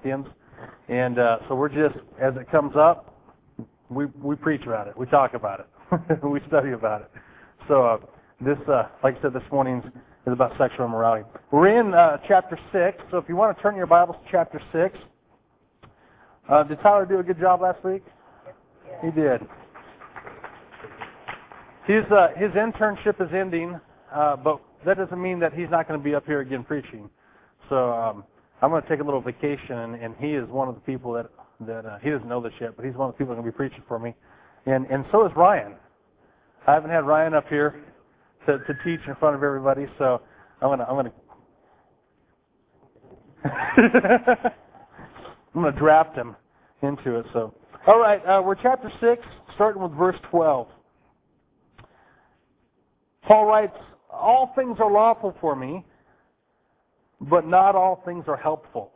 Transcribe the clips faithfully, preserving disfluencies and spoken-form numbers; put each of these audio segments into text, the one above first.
Corinthians. And uh, so we're just, as it comes up, we we preach about it. We talk about it. We study about it. So uh, this, uh, like I said, this morning's is about sexual immorality. We're in uh, chapter six, so if you want to turn your Bibles to chapter six. Uh, did Tyler do a good job last week? He did. His, uh, his internship is ending, uh, but that doesn't mean that he's not going to be up here again preaching. So um, I'm going to take a little vacation, and, and he is one of the people that, that uh, he doesn't know this yet, but he's one of the people that are going to be preaching for me. And, and so is Ryan. I haven't had Ryan up here to, to teach in front of everybody, so I'm going to I'm going to I'm going to draft him into it. So, all right, uh, we're chapter six, starting with verse twelve. Paul writes, "All things are lawful for me, but not all things are helpful.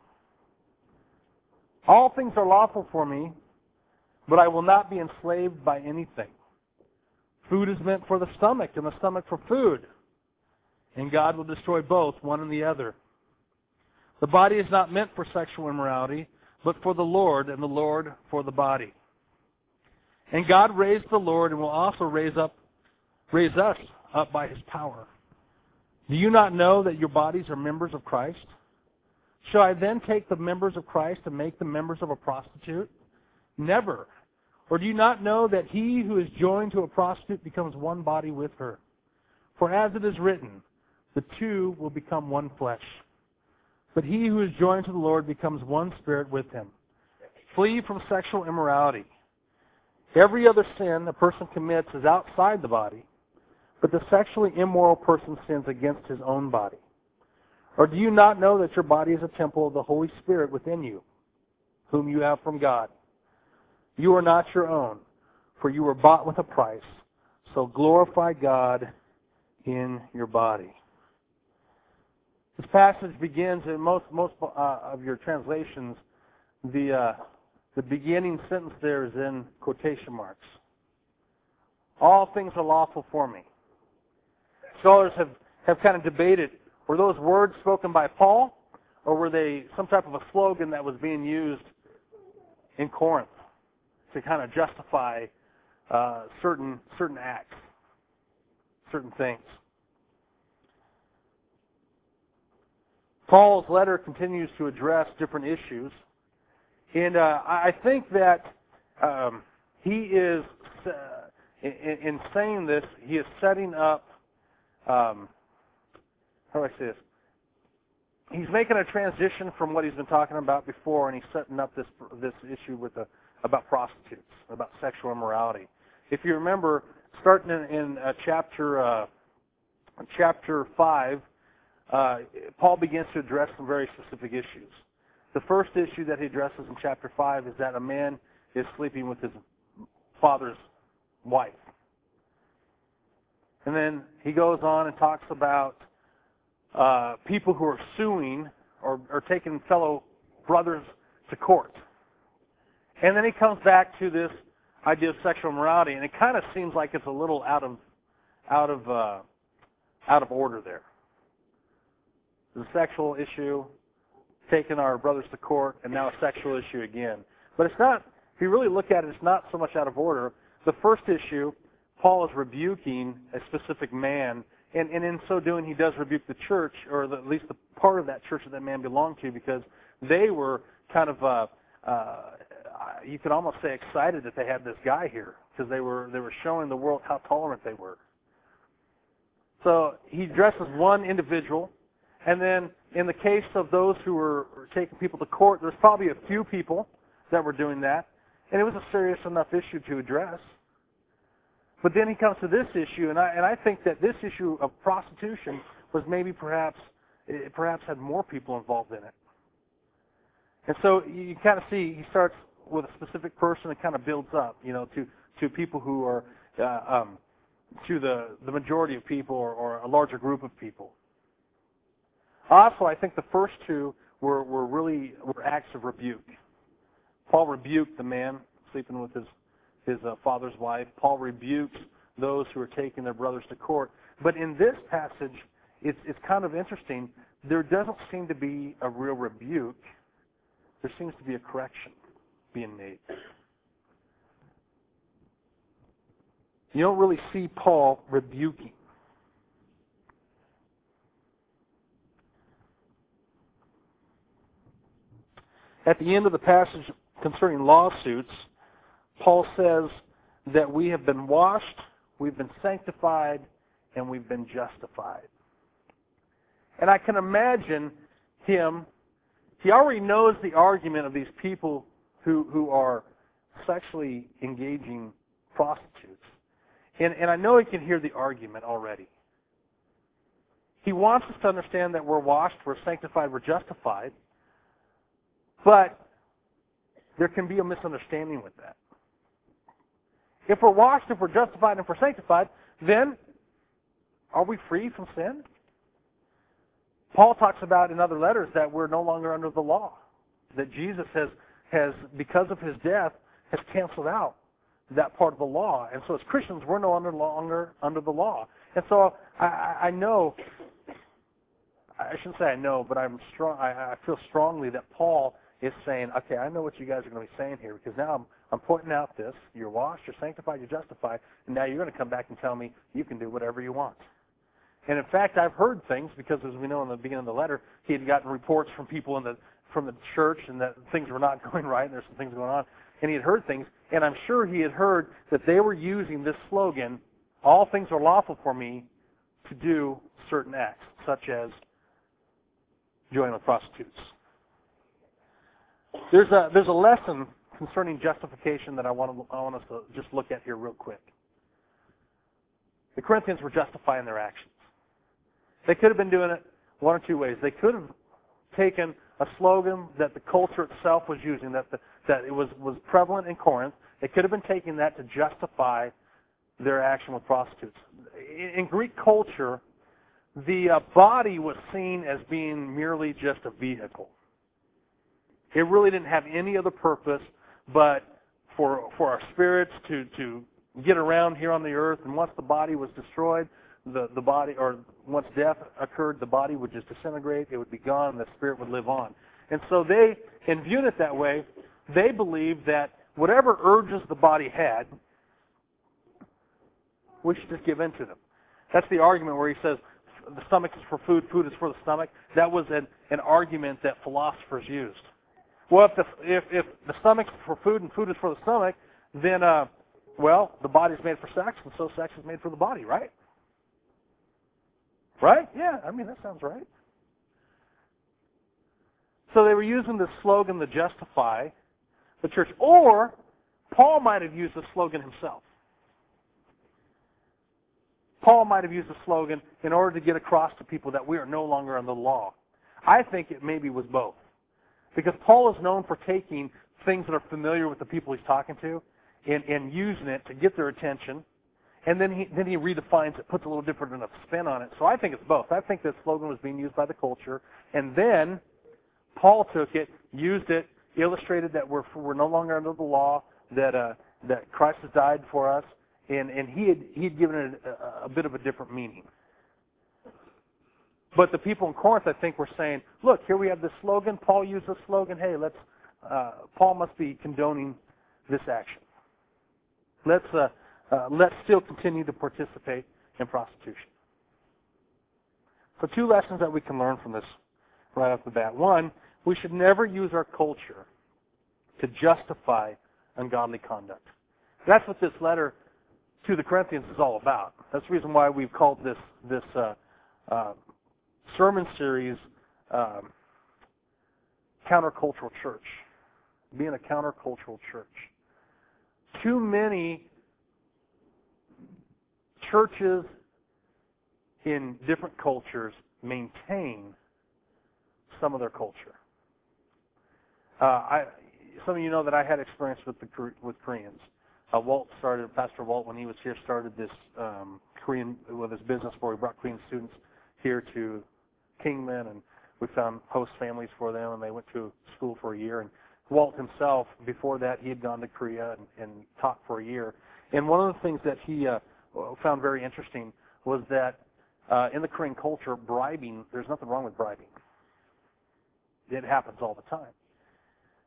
All things are lawful for me, but I will not be enslaved by anything. Food is meant for the stomach, and the stomach for food, and God will destroy both, one and the other. The body is not meant for sexual immorality, but for the Lord, and the Lord for the body. And God raised the Lord and will also raise up, raise us up by His power. Do you not know that your bodies are members of Christ? Shall I then take the members of Christ and make them members of a prostitute? Never. Or do you not know that he who is joined to a prostitute becomes one body with her? For as it is written, the two will become one flesh. But he who is joined to the Lord becomes one spirit with him. Flee from sexual immorality. Every other sin a person commits is outside the body, but the sexually immoral person sins against his own body. Or do you not know that your body is a temple of the Holy Spirit within you, whom you have from God? You are not your own, for you were bought with a price. So glorify God in your body." This passage begins in most most uh, of your translations. The uh, the beginning sentence there is in quotation marks. All things are lawful for me. Scholars have, have kind of debated, were those words spoken by Paul, or were they some type of a slogan that was being used in Corinth to kind of justify uh, certain certain acts, certain things? Paul's letter continues to address different issues, and uh, I think that um, he is, uh, in, in saying this, he is setting up, um, how do I say this? He's making a transition from what he's been talking about before, and he's setting up this this issue with the, about prostitutes, about sexual immorality. If you remember, starting in, in uh, chapter uh, chapter five, uh, Paul begins to address some very specific issues. The first issue that he addresses in chapter five is that a man is sleeping with his father's wife. And then he goes on and talks about uh, people who are suing or, or taking fellow brothers to court. And then he comes back to this idea of sexual immorality, and it kind of seems like it's a little out of out of uh, out of order there. The sexual issue, taking our brothers to court, and now a sexual issue again. But it's not. If you really look at it, it's not so much out of order. The first issue, Paul is rebuking a specific man, and, and in so doing, he does rebuke the church, or the, at least the part of that church that that man belonged to, because they were kind of, uh, uh, you could almost say, excited that they had this guy here, because they were they were showing the world how tolerant they were. So he addresses one individual, and then in the case of those who were taking people to court, there's probably a few people that were doing that, and it was a serious enough issue to address. But then he comes to this issue, and I and I think that this issue of prostitution was maybe perhaps it perhaps had more people involved in it. And so you kind of see he starts with a specific person and kind of builds up, you know, to to people who are uh, um, to the the majority of people or, or a larger group of people. Also, I think the first two were were really were acts of rebuke. Paul rebuked the man sleeping with his his uh, father's wife. Paul rebukes those who are taking their brothers to court. But in this passage, it's it's kind of interesting. There doesn't seem to be a real rebuke there seems to be a correction being made. You don't really see Paul rebuking. At the end of the passage concerning lawsuits, Paul says that we have been washed, we've been sanctified, and we've been justified. And I can imagine him, he already knows the argument of these people who, who are sexually engaging prostitutes. And, and I know he can hear the argument already. He wants us to understand that we're washed, we're sanctified, we're justified. But there can be a misunderstanding with that. If we're washed, if we're justified, and if we're sanctified, then are we free from sin? Paul talks about in other letters that we're no longer under the law. That Jesus has, has because of his death, has canceled out that part of the law. And so as Christians, we're no longer under the law. And so I, I know, I shouldn't say I know, but I'm strong. I, I feel strongly that Paul is saying, okay, I know what you guys are going to be saying here, because now I'm, I'm pointing out this. You're washed, you're sanctified, you're justified, and now you're going to come back and tell me you can do whatever you want. And in fact, I've heard things, because as we know in the beginning of the letter, he had gotten reports from people in the from the church and that things were not going right, and there's some things going on, and he had heard things, and I'm sure he had heard that they were using this slogan, all things are lawful for me, to do certain acts, such as join with prostitutes. There's a there's a lesson concerning justification that I want to, I want us to just look at here real quick. The Corinthians were justifying their actions. They could have been doing it one or two ways. They could have taken a slogan that the culture itself was using, that the, that it was, was prevalent in Corinth. They could have been taking that to justify their action with prostitutes. In, in Greek culture, the uh, body was seen as being merely just a vehicle. It really didn't have any other purpose but for for our spirits to, to get around here on the earth, and once the body was destroyed, the, the body, or once death occurred, the body would just disintegrate, it would be gone, and the spirit would live on. And so they, in viewing it that way, they believed that whatever urges the body had, we should just give in to them. That's the argument where he says the stomach is for food, food is for the stomach. That was an, an argument that philosophers used. Well, if the, if, if the stomach is for food and food is for the stomach, then, uh, well, the body's made for sex, and so sex is made for the body, right? Right? Yeah, I mean, that sounds right. So they were using the slogan to justify the church. Or Paul might have used the slogan himself. Paul might have used the slogan in order to get across to people that we are no longer under the law. I think it maybe was both. Because Paul is known for taking things that are familiar with the people he's talking to and, and using it to get their attention. And then he then he redefines it, puts a little different enough spin on it. So I think it's both. I think that slogan was being used by the culture. And then Paul took it, used it, illustrated that we're we're no longer under the law, that uh, that Christ has died for us, and, and he had he had given it a, a bit of a different meaning. But the people in Corinth, I think, were saying, look, here we have this slogan. Paul used this slogan. Hey, let's. Uh, Paul must be condoning this action. Let's uh, uh, let's still continue to participate in prostitution. So two lessons that we can learn from this right off the bat. One, we should never use our culture to justify ungodly conduct. That's what this letter to the Corinthians is all about. That's the reason why we've called this this uh, uh, sermon series um, Countercultural Church. Being a countercultural church. Too many churches in different cultures maintain some of their culture. Uh, I, some of you know that I had experience with the with Koreans. Uh, Walt started, Pastor Walt, when he was here, started this um, Korean with his business where he brought Korean students here to Kingman, and we found host families for them, and they went to school for a year. And Walt himself, before that, he had gone to Korea and, and taught for a year. And one of the things that he uh, found very interesting was that uh, in the Korean culture, bribing, there's nothing wrong with bribing. It happens all the time.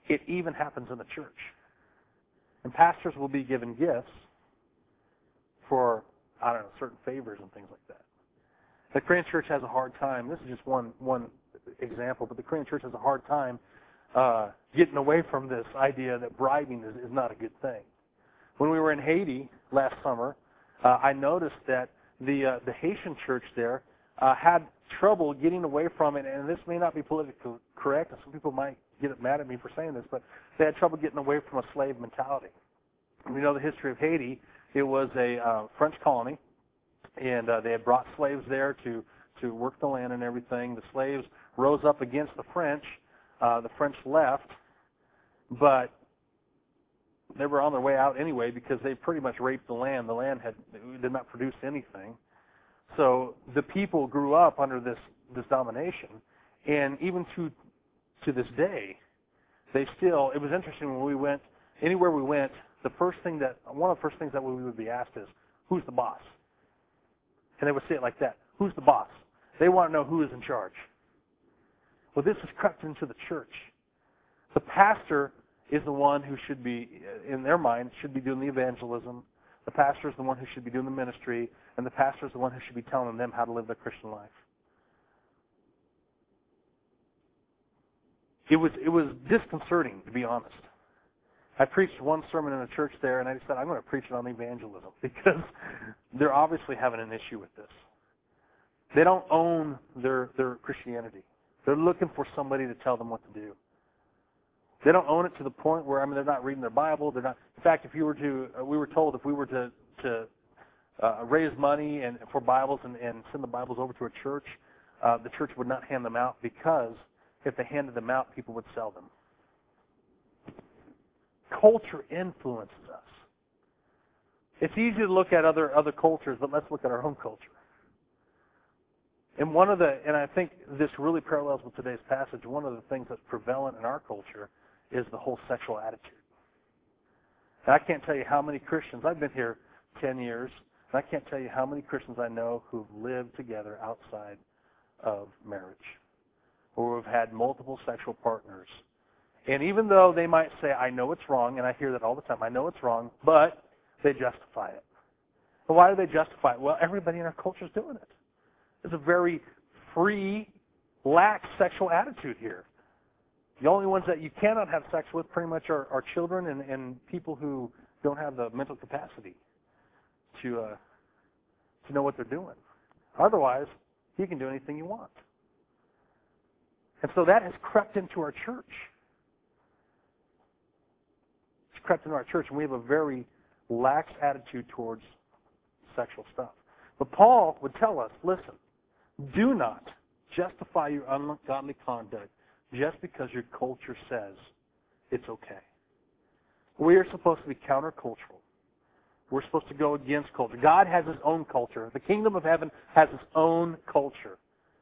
it even happens in the church. And pastors will be given gifts for, I don't know, certain favors and things like that. The Korean church has a hard time. This is just one one example, but the Korean church has a hard time uh, getting away from this idea that bribing is, is not a good thing. When we were in Haiti last summer, uh, I noticed that the uh, the Haitian church there uh, had trouble getting away from it, and this may not be politically correct, and some people might get mad at me for saying this, but they had trouble getting away from a slave mentality. We know the history of Haiti. It was a uh, French colony, and uh, they had brought slaves there to, to work the land and everything. The slaves rose up against the French. Uh, the French left, but they were on their way out anyway because they pretty much raped the land. The land had did not produce anything. So the people grew up under this, this domination, and even to to this day, they still, it was interesting when we went, anywhere we went, the first thing that, one of the first things that we would be asked is, who's the boss? And they would say it like that, who's the boss? They want to know who is in charge. Well, this has crept into the church. The pastor is the one who should be, in their mind, should be doing the evangelism. The pastor is the one who should be doing the ministry, and the pastor is the one who should be telling them how to live their Christian life. It was it was disconcerting, to be honest. I preached one sermon in a church there, and I decided I'm going to preach it on evangelism because they're obviously having an issue with this. They don't own their, their Christianity. They're looking for somebody to tell them what to do. They don't own it to the point where, I mean, they're not reading their Bible. They're not. In fact, if you were to, uh, we were told if we were to to uh, raise money and for Bibles and, and send the Bibles over to a church, uh, the church would not hand them out because if they handed them out, people would sell them. Culture influences us. It's easy to look at other other cultures, but let's look at our own culture. And one of the, and I think this really parallels with today's passage, one of the things that's prevalent in our culture is the whole sexual attitude. And I can't tell you how many Christians, I've been here ten years, and I can't tell you how many Christians I know who've lived together outside of marriage, or who've had multiple sexual partners. And even though they might say, I know it's wrong, and I hear that all the time, I know it's wrong, but they justify it. And why do they justify it? Well, everybody in our culture is doing it. There's a very free, lax sexual attitude here. The only ones that you cannot have sex with pretty much are, are children and, and people who don't have the mental capacity to uh, to know what they're doing. Otherwise, you can do anything you want. And so that has crept into our church. It's crept into our church, and we have a very lax attitude towards sexual stuff. But Paul would tell us, listen, do not justify your ungodly conduct just because your culture says it's okay. We are supposed to be countercultural. We're supposed to go against culture. God has His own culture. The kingdom of heaven has its own culture.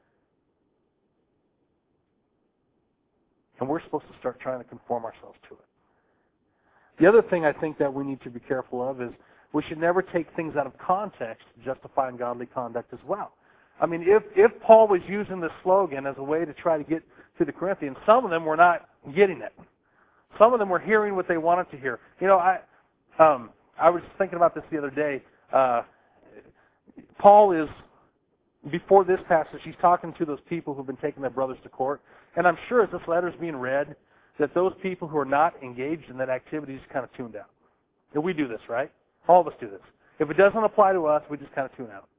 And we're supposed to start trying to conform ourselves to it. The other thing I think that we need to be careful of is we should never take things out of context to justify ungodly conduct as well. I mean, if, if Paul was using this slogan as a way to try to get to the Corinthians, some of them were not getting it. Some of them were hearing what they wanted to hear. You know, I um, I was thinking about this the other day. Uh, Paul is, before this passage, he's talking to those people who've been taking their brothers to court. And I'm sure as this letter is being read, that those people who are not engaged in that activity just kind of tuned out. And we do this, right? All of us do this. If it doesn't apply to us, we just kind of tune out.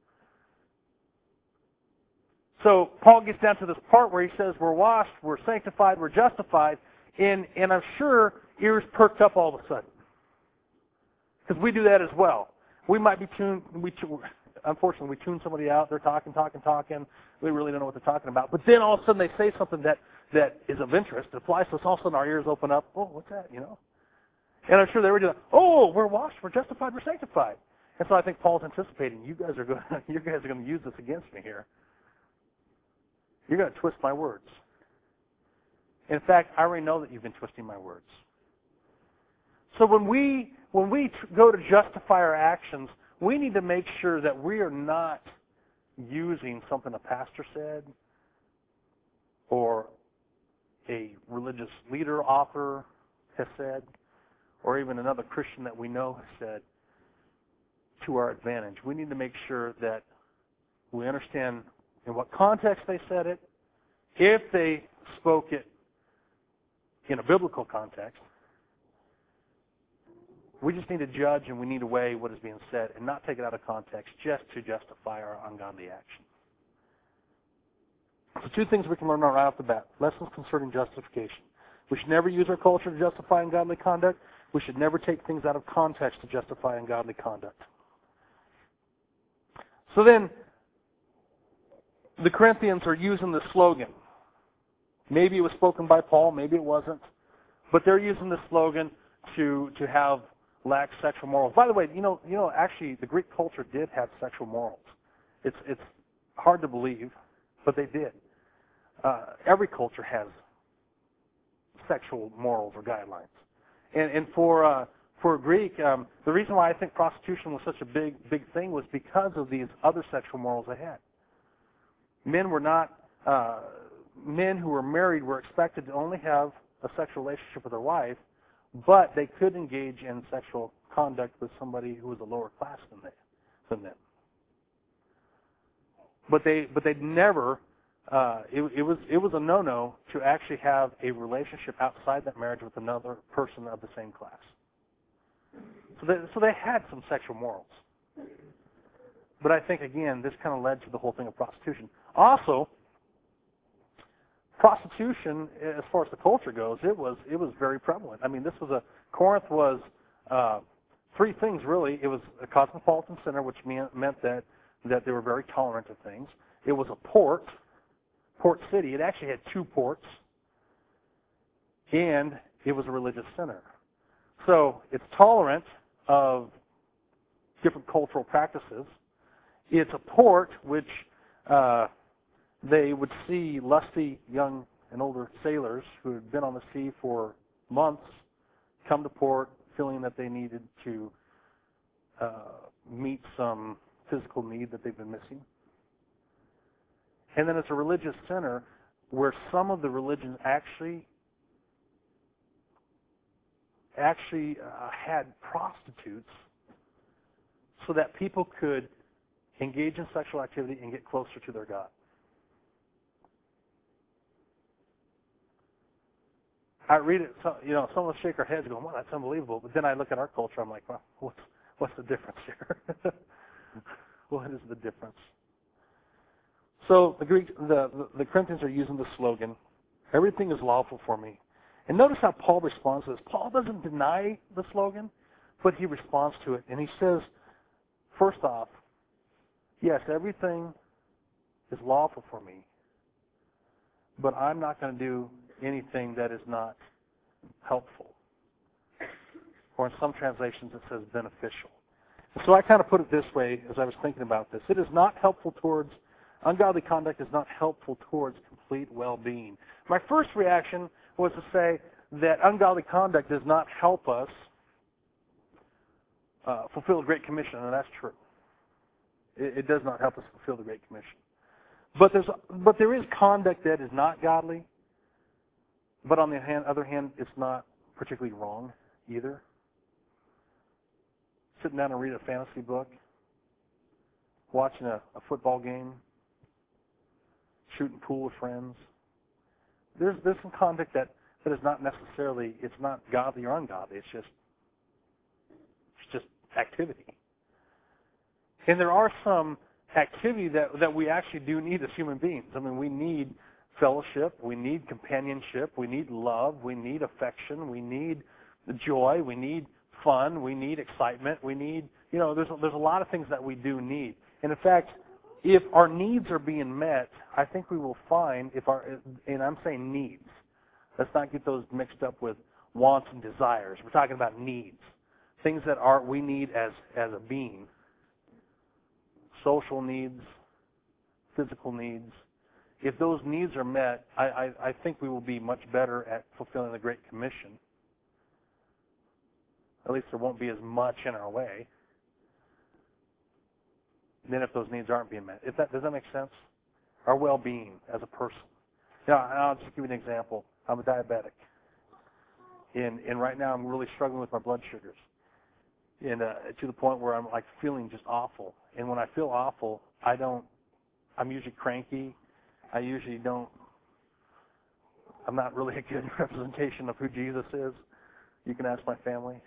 So Paul gets down to this part where he says we're washed, we're sanctified, we're justified, and, and I'm sure ears perked up all of a sudden. Because we do that as well. We might be tuned, we, unfortunately, we tune somebody out, they're talking, talking, talking, we really don't know what they're talking about. But then all of a sudden they say something that, that is of interest, that applies to us, all of a sudden our ears open up, oh, what's that, you know? And I'm sure they were doing, oh, we're washed, we're justified, we're sanctified. And so I think Paul's anticipating, you guys are going, you guys are going to use this against me here. You're going to twist my words. In fact, I already know that you've been twisting my words. So when we when we tr- go to justify our actions, we need to make sure that we are not using something a pastor said or a religious leader, author, has said, or even another Christian that we know has said, to our advantage. We need to make sure that we understand in what context they said it, if they spoke it in a biblical context. We just need to judge and we need to weigh what is being said and not take it out of context just to justify our ungodly action. So two things we can learn right off the bat. Lessons concerning justification. We should never use our culture to justify ungodly conduct. We should never take things out of context to justify ungodly conduct. So then, the Corinthians are using the slogan. Maybe it was spoken by Paul, maybe it wasn't. But they're using the slogan to, to have lax sexual morals. By the way, you know, you know, actually, the Greek culture did have sexual morals. It's, it's hard to believe, but they did. Uh, every culture has sexual morals or guidelines. And, and for uh, for Greek, um, the reason why I think prostitution was such a big big thing was because of these other sexual morals they had. Men were not uh, men who were married were expected to only have a sexual relationship with their wife, but they could engage in sexual conduct with somebody who was a lower class than they than them. But they but they'd never. Uh, it, it was it was a no-no to actually have a relationship outside that marriage with another person of the same class. So they, so they had some sexual morals. But I think, again, this kind of led to the whole thing of prostitution. Also, prostitution, as far as the culture goes, it was it was very prevalent. I mean, this was a Corinth was uh, three things really. It was a cosmopolitan center, which meant, meant that that they were very tolerant of things. It was a port. Port city. It actually had two ports, and it was a religious center. So it's tolerant of different cultural practices. It's a port which uh, they would see lusty young and older sailors who had been on the sea for months come to port feeling that they needed to uh, meet some physical need that they've been missing. And then it's a religious center where some of the religions actually actually uh, had prostitutes so that people could engage in sexual activity and get closer to their God. I read it, so, you know, some of us shake our heads going, well, that's unbelievable. But then I look at our culture, I'm like, well, what's, what's the difference here? What is the difference? So the Greek, the, the, the Corinthians are using the slogan, everything is lawful for me. And notice how Paul responds to this. Paul doesn't deny the slogan, but he responds to it. And he says, first off, yes, everything is lawful for me, but I'm not going to do anything that is not helpful. Or in some translations it says beneficial. And so I kind of put it this way as I was thinking about this. It is not helpful towards Ungodly conduct is not helpful towards complete well-being. My first reaction was to say that ungodly conduct does not help us uh, fulfill the Great Commission, and that's true. It, it does not help us fulfill the Great Commission. But there's but there is conduct that is not godly, but on the hand, other hand, it's not particularly wrong either. Sitting down and read a fantasy book, watching a, a football game, shooting pool with friends. There's there's some conduct that, that is not necessarily, it's not godly or ungodly. It's just it's just activity. And there are some activity that, that we actually do need as human beings. I mean, we need fellowship, we need companionship, we need love, we need affection, we need joy, we need fun, we need excitement, we need, you know, there's a, there's a lot of things that we do need. And in fact, if our needs are being met, I think we will find if our, and I'm saying needs, let's not get those mixed up with wants and desires. We're talking about needs, things that are we need as as a being, social needs, physical needs. If those needs are met, I, I, I think we will be much better at fulfilling the Great Commission. At least there won't be as much in our way than if those needs aren't being met. If that, does that make sense? Our well-being as a person. Now, I'll just give you an example. I'm a diabetic. And, and right now I'm really struggling with my blood sugars. And uh, to the point where I'm like feeling just awful. And when I feel awful, I don't, I'm usually cranky. I usually don't, I'm not really a good representation of who Jesus is. You can ask my family.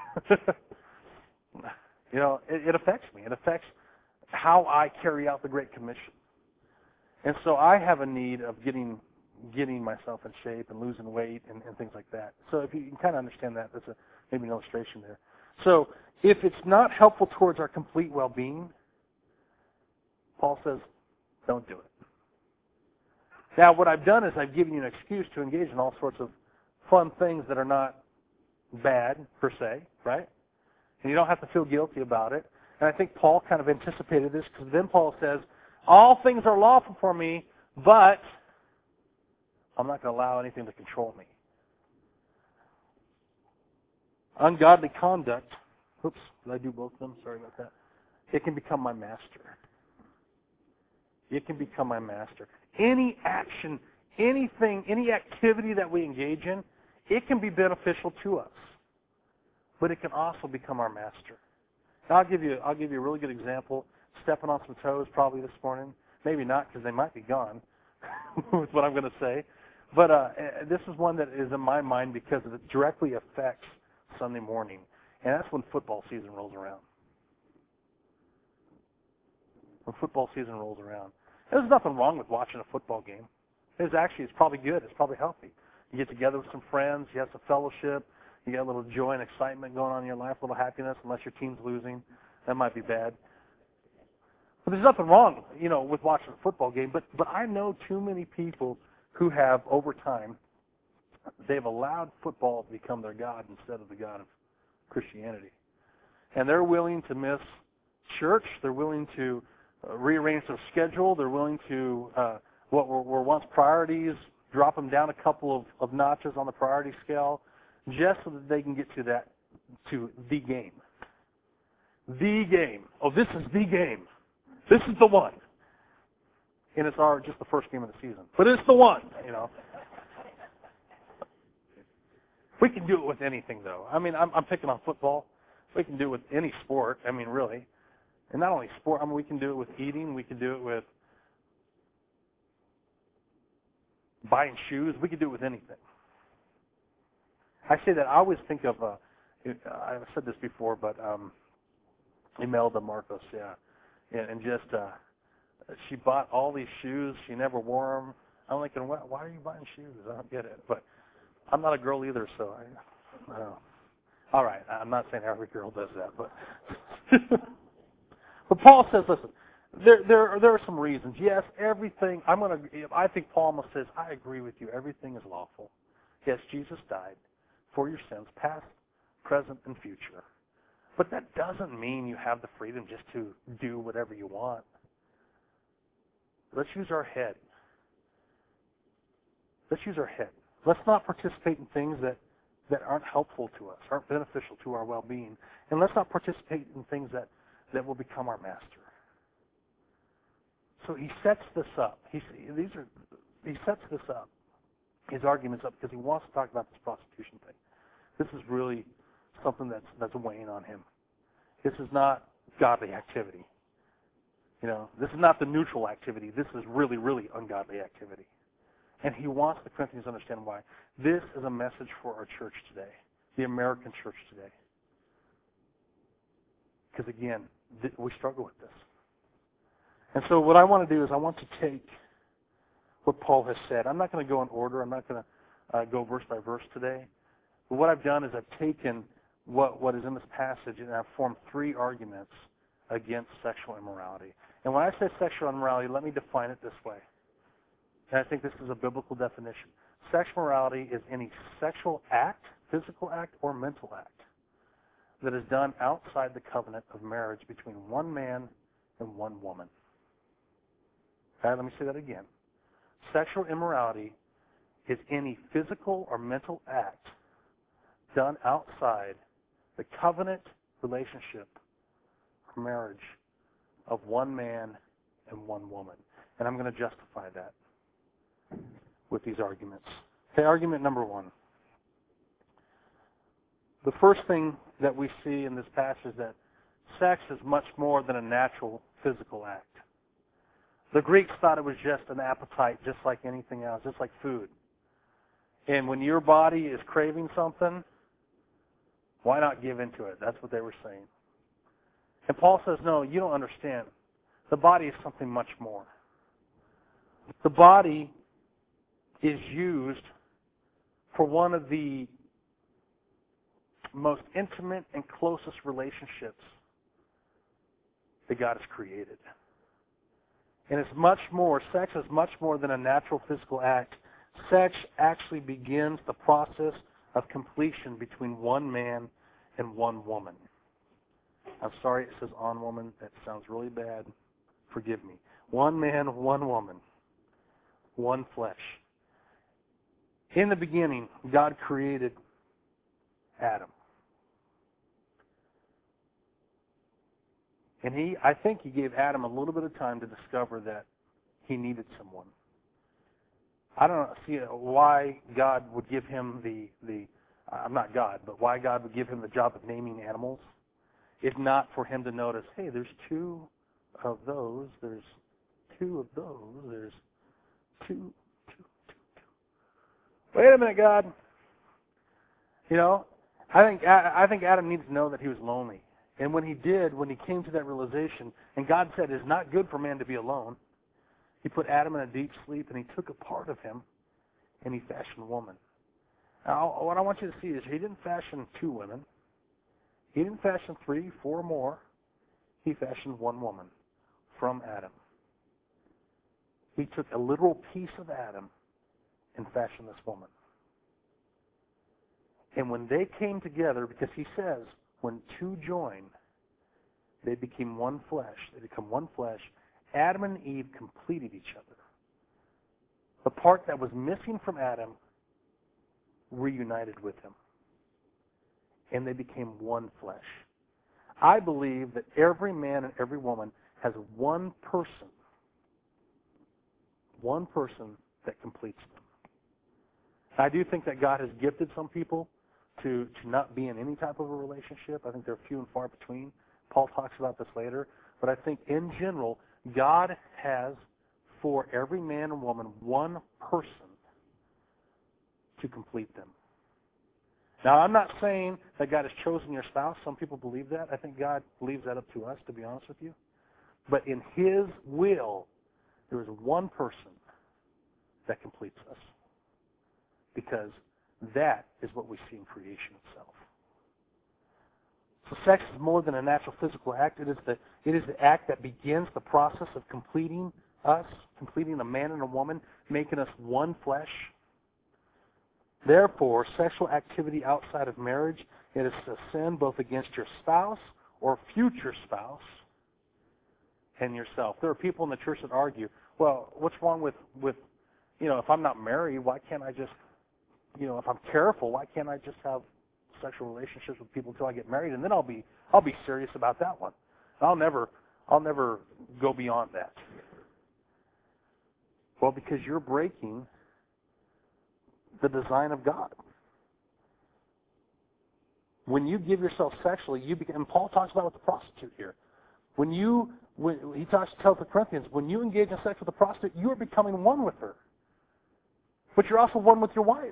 You know, it, it affects me. It affects how I carry out the Great Commission. And so I have a need of getting getting myself in shape and losing weight and, and things like that. So if you can kind of understand that, that's a, maybe an illustration there. So if it's not helpful towards our complete well-being, Paul says, don't do it. Now, what I've done is I've given you an excuse to engage in all sorts of fun things that are not bad, per se, right? And you don't have to feel guilty about it. And I think Paul kind of anticipated this, because then Paul says, all things are lawful for me, but I'm not going to allow anything to control me. Ungodly conduct, oops, did I do both of them? Sorry about that. It can become my master. It can become my master. Any action, anything, any activity that we engage in, it can be beneficial to us, but it can also become our master. Now, I'll give you, I'll give you a really good example. Stepping on some toes probably this morning. Maybe not, because they might be gone with what I'm going to say. But uh, this is one that is in my mind because it directly affects Sunday morning. And that's when football season rolls around. When football season rolls around. There's nothing wrong with watching a football game. It's actually, it's probably good. It's probably healthy. You get together with some friends. You have some fellowship. You got a little joy and excitement going on in your life, a little happiness, unless your team's losing. That might be bad. But there's nothing wrong, you know, with watching a football game. But but I know too many people who have, over time, they've allowed football to become their God instead of the God of Christianity. And they're willing to miss church. They're willing to uh, rearrange their schedule. They're willing to, uh, what were, were once priorities, drop them down a couple of, of notches on the priority scale, just so that they can get to that, to the game. The game. Oh, this is the game. This is the one. And it's our just the first game of the season. But it's the one, you know. We can do it with anything, though. I mean, I'm, I'm picking on football. We can do it with any sport. I mean, really. And not only sport. I mean, we can do it with eating. We can do it with buying shoes. We can do it with anything. I say that. I always think of, uh, I've said this before, but um, Imelda Marcos, yeah. And, and just, uh, she bought all these shoes. She never wore them. I'm thinking, why, why are you buying shoes? I don't get it. But I'm not a girl either, so I, I don't know. All right, I'm not saying every girl does that, but but Paul says, listen, there there there are some reasons. Yes, everything. I'm gonna. I think Paul almost says, I agree with you. Everything is lawful. Yes, Jesus died for your sins, past, present, and future. But that doesn't mean you have the freedom just to do whatever you want. Let's use our head. Let's use our head. Let's not participate in things that, that aren't helpful to us, aren't beneficial to our well-being. And let's not participate in things that, that will become our master. So he sets this up. He, these are, he sets this up, his arguments up, because he wants to talk about this prostitution thing. This is really something that's, that's weighing on him. This is not godly activity. You know, this is not the neutral activity. This is really, really ungodly activity. And he wants the Corinthians to understand why. This is a message for our church today, the American church today. Because, again, th- we struggle with this. And so what I want to do is I want to take what Paul has said. I'm not going to go in order. I'm not going to uh, go verse by verse today. But what I've done is I've taken what, what is in this passage and I've formed three arguments against sexual immorality. And when I say sexual immorality, let me define it this way. And I think this is a biblical definition. Sexual morality is any sexual act, physical act, or mental act that is done outside the covenant of marriage between one man and one woman. Okay, let me say that again. Sexual immorality is any physical or mental act done outside the covenant relationship or marriage of one man and one woman. And I'm going to justify that with these arguments. Okay, argument number one. The first thing that we see in this passage is that sex is much more than a natural physical act. The Greeks thought it was just an appetite, just like anything else, just like food. And when your body is craving something, why not give into it? That's what they were saying. And Paul says, no, you don't understand. The body is something much more. The body is used for one of the most intimate and closest relationships that God has created. And it's much more, sex is much more than a natural physical act. Sex actually begins the process of completion between one man and one woman. I'm sorry it says on woman. That sounds really bad. Forgive me. One man, one woman. One flesh. In the beginning, God created Adam. And he, I think he gave Adam a little bit of time to discover that he needed someone. I don't see why God would give him the, the I'm not God, but why God would give him the job of naming animals, if not for him to notice, hey, there's two of those, there's two of those, there's two, two, two, two. Wait a minute, God. You know, I think I think Adam needs to know that he was lonely. And when he did, when he came to that realization, and God said, it's not good for man to be alone, he put Adam in a deep sleep, and he took a part of him, and he fashioned a woman. Now, what I want you to see is he didn't fashion two women. He didn't fashion three, four more. He fashioned one woman from Adam. He took a literal piece of Adam and fashioned this woman. And when they came together, because he says, when two join, they became one flesh. They become one flesh. Adam and Eve completed each other. The part that was missing from Adam reunited with him. And they became one flesh. I believe that every man and every woman has one person, one person that completes them. I do think that God has gifted some people to, to not be in any type of a relationship. I think they're few and far between. Paul talks about this later. But I think in general, God has for every man and woman one person to complete them. Now, I'm not saying that God has chosen your spouse. Some people believe that. I think God leaves that up to us, to be honest with you. But in His will, there is one person that completes us. Because that is what we see in creation itself. So sex is more than a natural physical act. It is the, it is the act that begins the process of completing us, completing a man and a woman, making us one flesh. Therefore, sexual activity outside of marriage, it is a sin both against your spouse or future spouse and yourself. There are people in the church that argue, well, what's wrong with, with you know, if I'm not married, why can't I just, you know, if I'm careful, why can't I just have sexual relationships with people until I get married, and then I'll be I'll be serious about that one. I'll never I'll never go beyond that. Well, because you're breaking the design of God. When you give yourself sexually, you become, and Paul talks about it with the prostitute here. When you when he talks tells the Corinthians, when you engage in sex with a prostitute, you are becoming one with her. But you're also one with your wife.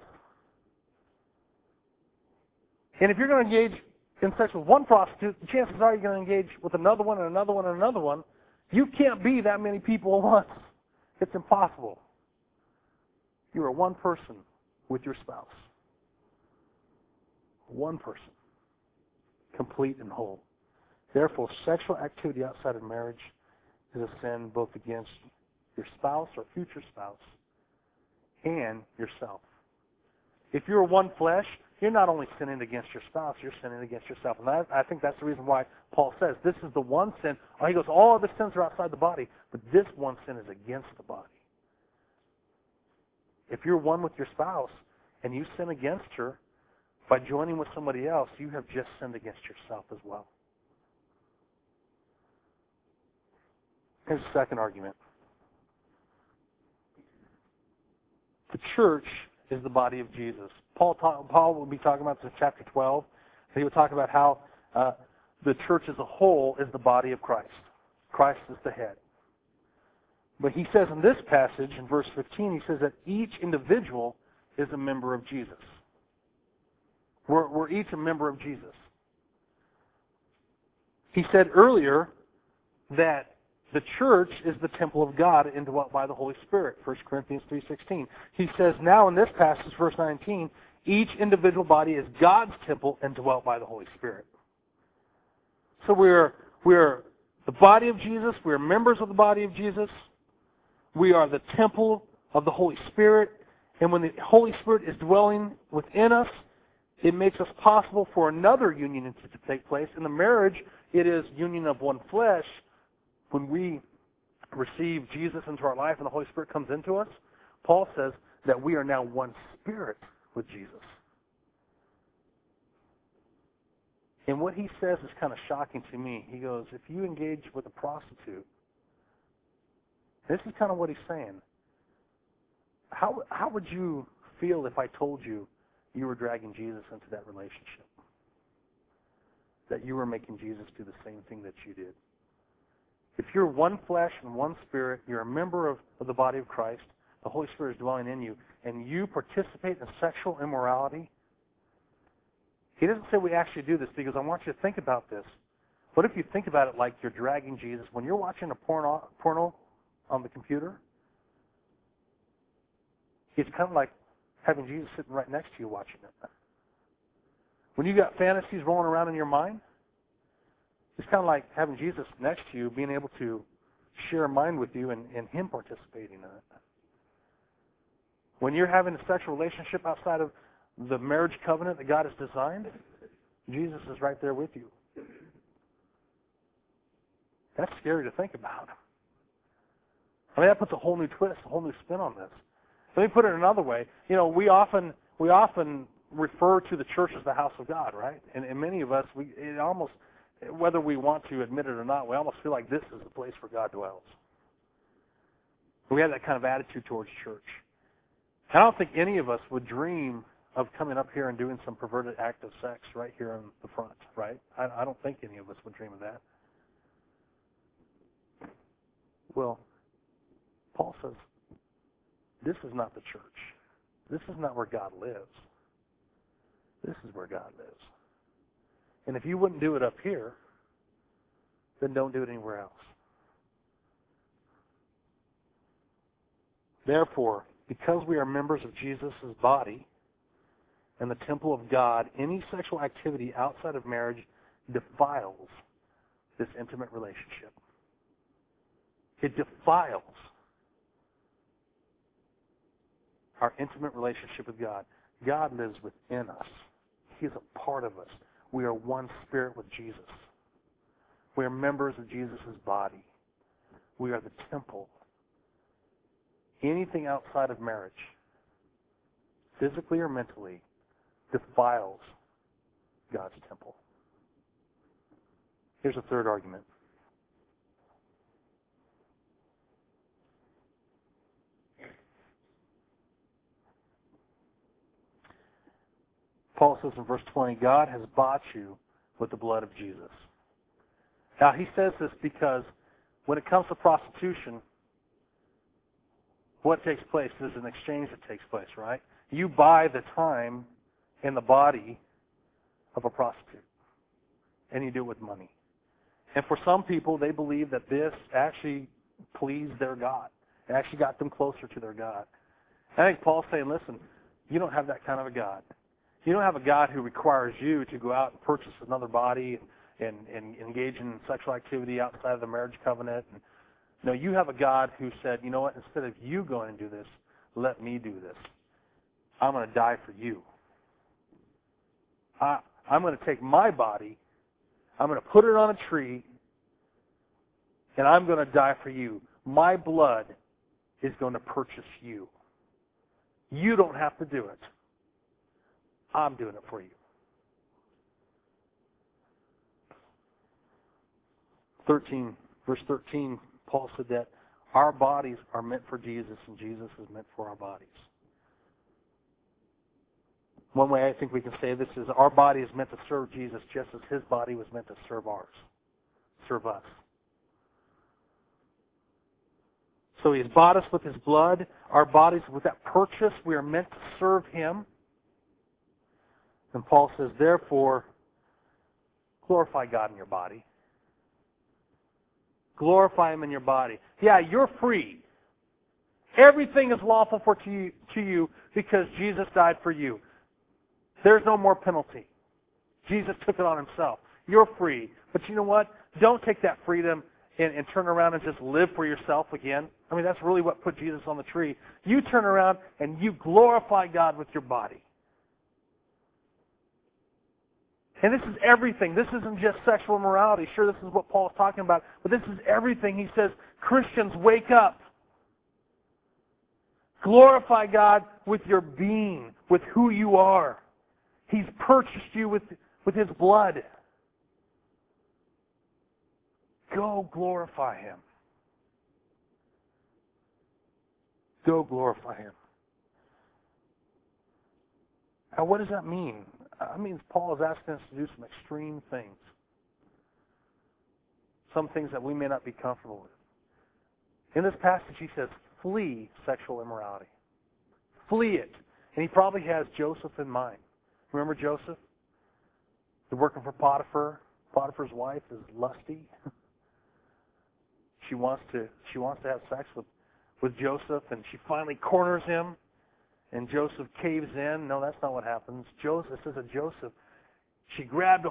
And if you're going to engage in sex with one prostitute, the chances are you're going to engage with another one and another one and another one. You can't be that many people at once. It's impossible. You are one person with your spouse. One person. Complete and whole. Therefore, sexual activity outside of marriage is a sin both against your spouse or future spouse and yourself. If you're one flesh, you're not only sinning against your spouse, you're sinning against yourself. And I, I think that's the reason why Paul says this is the one sin. Oh, he goes, all other sins are outside the body, but this one sin is against the body. If you're one with your spouse and you sin against her by joining with somebody else, you have just sinned against yourself as well. Here's the second argument. The church is the body of Jesus. Paul, ta- Paul will be talking about this in chapter twelve. He would talk about how uh, the church as a whole is the body of Christ. Christ is the head. But he says in this passage, in verse fifteen, he says that each individual is a member of Jesus. We're, we're each a member of Jesus. He said earlier that the church is the temple of God indwelt by the Holy Spirit, First Corinthians three sixteen. He says now in this passage, verse nineteen, each individual body is God's temple indwelt by the Holy Spirit. So we're, we're the body of Jesus. We're members of the body of Jesus. We are the temple of the Holy Spirit. And when the Holy Spirit is dwelling within us, it makes us possible for another union to take place. In the marriage, it is union of one flesh. When we receive Jesus into our life and the Holy Spirit comes into us, Paul says that we are now one spirit with Jesus. And what he says is kind of shocking to me. He goes, if you engage with a prostitute, this is kind of what he's saying. How how would you feel if I told you you were dragging Jesus into that relationship? That you were making Jesus do the same thing that you did? If you're one flesh and one spirit, you're a member of, of the body of Christ, the Holy Spirit is dwelling in you, and you participate in sexual immorality, he doesn't say we actually do this because I want you to think about this. What if you think about it like you're dragging Jesus? When you're watching a porno, porno on the computer, it's kind of like having Jesus sitting right next to you watching it. When you got fantasies rolling around in your mind, it's kind of like having Jesus next to you, being able to share a mind with you and, and him participating in it. When you're having a sexual relationship outside of the marriage covenant that God has designed, Jesus is right there with you. That's scary to think about. I mean, that puts a whole new twist, a whole new spin on this. Let me put it another way. You know, we often we often refer to the church as the house of God, right? And, and many of us, we it almost, whether we want to admit it or not, we almost feel like this is the place where God dwells. We have that kind of attitude towards church. I don't think any of us would dream of coming up here and doing some perverted act of sex right here in the front, right? I, I don't think any of us would dream of that. Well, Paul says, this is not the church. This is not where God lives. This is where God lives. And if you wouldn't do it up here, then don't do it anywhere else. Therefore, because we are members of Jesus' body and the temple of God, any sexual activity outside of marriage defiles this intimate relationship. It defiles our intimate relationship with God. God lives within us. He is a part of us. We are one spirit with Jesus. We are members of Jesus' body. We are the temple. Anything outside of marriage, physically or mentally, defiles God's temple. Here's a third argument. Paul says in verse twenty, God has bought you with the blood of Jesus. Now, he says this because when it comes to prostitution, what takes place is an exchange that takes place, right? You buy the time and the body of a prostitute, and you do it with money. And for some people, they believe that this actually pleased their God. It actually got them closer to their God. I think Paul's saying, listen, you don't have that kind of a God. You don't have a God who requires you to go out and purchase another body and, and engage in sexual activity outside of the marriage covenant. And, no, you have a God who said, you know what, instead of you going and do this, let me do this. I'm going to die for you. I, I'm going to take my body, I'm going to put it on a tree, and I'm going to die for you. My blood is going to purchase you. You don't have to do it. I'm doing it for you. thirteen, verse thirteen, Paul said that our bodies are meant for Jesus and Jesus is meant for our bodies. One way I think we can say this is our body is meant to serve Jesus just as his body was meant to serve ours. Serve us. So he's bought us with his blood. Our bodies, with that purchase, we are meant to serve him. And Paul says, therefore, glorify God in your body. Glorify him in your body. Yeah, you're free. Everything is lawful for to you, to you because Jesus died for you. There's no more penalty. Jesus took it on himself. You're free. But you know what? Don't take that freedom and, and turn around and just live for yourself again. I mean, that's really what put Jesus on the tree. You turn around and you glorify God with your body. And this is everything. This isn't just sexual immorality. Sure, this is what Paul is talking about. But this is everything. He says, Christians, wake up. Glorify God with your being, with who you are. He's purchased you with, with his blood. Go glorify him. Go glorify him. Now, what does that mean? That means Paul is asking us to do some extreme things. Some things that we may not be comfortable with. In this passage, he says, flee sexual immorality. Flee it. And he probably has Joseph in mind. Remember Joseph? They're working for Potiphar. Potiphar's wife is lusty. She wants to she wants to have sex with, with Joseph, and she finally corners him, and Joseph caves in. No, that's not what happens. Joseph says that Joseph, she grabbed a